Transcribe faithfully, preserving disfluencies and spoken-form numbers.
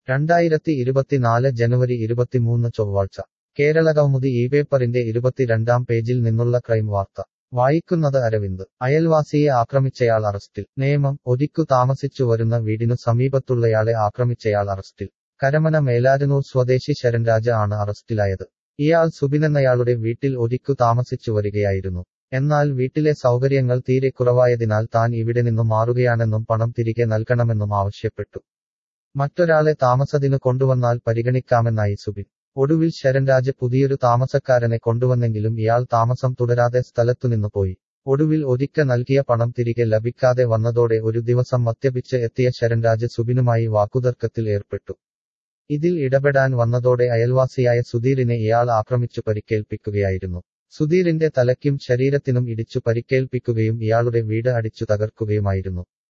രണ്ടായിരത്തി ഇരുപത്തിനാല് ജനുവരി ഇരുപത്തിമൂന്ന് ചൊവ്വാഴ്ച കേരളകൗമുദി ഈ പേപ്പറിന്റെ ഇരുപത്തിരണ്ടാം പേജിൽ നിന്നുള്ള ക്രൈം വാർത്ത വായിക്കുന്നത് അരവിന്ദ് അയൽവാസിയെ ആക്രമിച്ചയാൾ അറസ്റ്റിൽ നേമം ഒരിക്കു താമസിച്ചു വരുന്ന വീടിനു സമീപത്തുള്ളയാളെ ആക്രമിച്ചയാൾ അറസ്റ്റിൽ കരമന മേലാരനൂർ സ്വദേശി ശരൺരാജ ആണ് അറസ്റ്റിലായത് ഇയാൾ സുബിനെന്നയാളുടെ വീട്ടിൽ ഒരിക്കു താമസിച്ചു വരികയായിരുന്നു എന്നാൽ വീട്ടിലെ സൗകര്യങ്ങൾ തീരെ കുറവായതിനാൽ താൻ ഇവിടെ നിന്നു മാറുകയാണെന്നും പണം തിരികെ നൽകണമെന്നും ആവശ്യപ്പെട്ടു മറ്റൊരാളെ താമസത്തിനു കൊണ്ടുവന്നാൽ പരിഗണിക്കാമെന്നായി സുബിൻ ഒടുവിൽ ശരൺരാജ് പുതിയൊരു താമസക്കാരനെ കൊണ്ടുവന്നെങ്കിലും ഇയാൾ താമസം തുടരാതെ സ്ഥലത്തുനിന്നു പോയി ഒടുവിൽ ഒരിക്കൽ നൽകിയ പണം തിരികെ ലഭിക്കാതെ വന്നതോടെ ഒരു ദിവസം മദ്യപിച്ച് എത്തിയ ശരൺരാജ് സുബിനുമായി വാക്കുതർക്കത്തിൽ ഏർപ്പെട്ടു ഇതിൽ ഇടപെടാൻ വന്നതോടെ അയൽവാസിയായ സുധീറിനെ ഇയാൾ ആക്രമിച്ചു പരിക്കേൽപ്പിക്കുകയായിരുന്നു സുധീറിന്റെ തലയ്ക്കും ശരീരത്തിനും ഇടിച്ചു പരിക്കേൽപ്പിക്കുകയും ഇയാളുടെ വീട് അടിച്ചു തകർക്കുകയുമായിരുന്നു